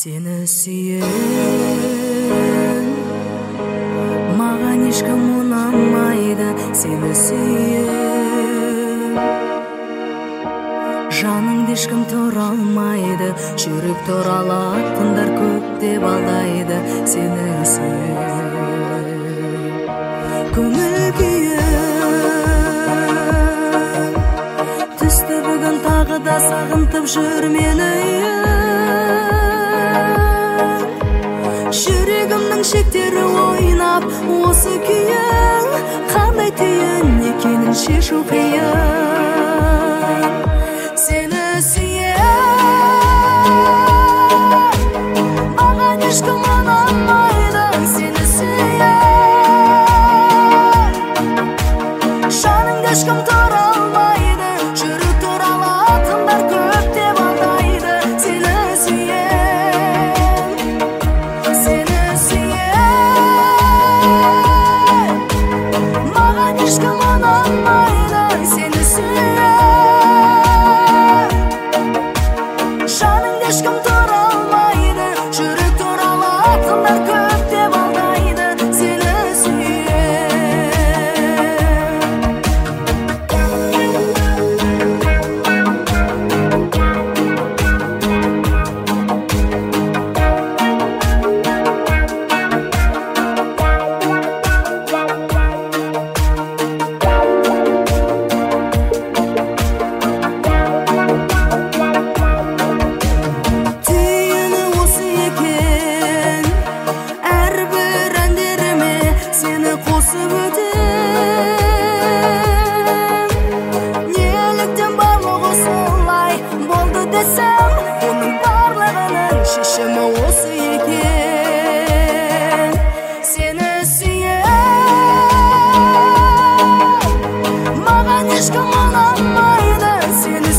Seni sүйем, маған ешкім ұнамайды. Seni сүйем, жаныңды ешкім тұра алмайды. Жүрек туралатындар көп деп алдайды. Seni сүйем, көңіл күйім түсті бүгін тағы да сағынтып жүр мені. Жүрегімнің шектері ойнап, осы күйің қандай түйін екенін шешу қиын. Seni сүйем, маған ешкім ұнамайды. Seni сүйем, жаныңды ешкім тұра алмайды. Жүрек туралатындар көп деп алдайды. Seni ешкім ұнамайды. Seni сүйем, жаныңды ешкім тұра алмайды. Жүрек туралатындар көп деп алдайды. Seni қосып өтем, неліктен барлығы солай болды десем, оның барлығының шешімі осы екен. Seni сүйем, маған ешкім ұнамайды. Seni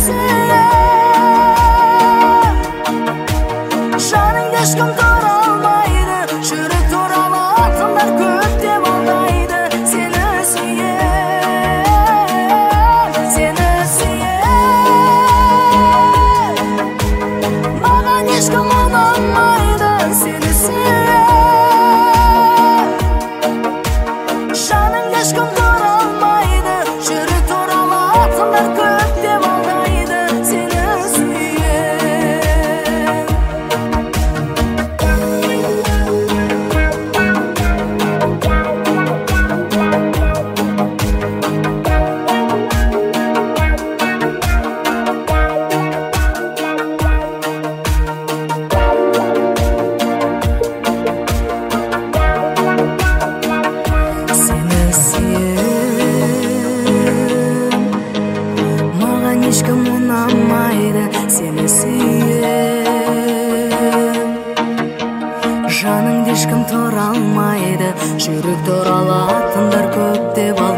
сүйем, жаныңды ешкім тұра алмайды. Жүрек туралатындар көп деп алдайды. Seni сүйем, маған ешкім ұнамайды. Seni сүйем, жаныңды ешкім тұра алмайды. Жүрек туралатындар көп деп алдайды. Seni сүйем. Маған ешкім ұнамайды. Seni сүйем, жаныңды ешкім тұра алмайды. Жүрек туралатындар көп деп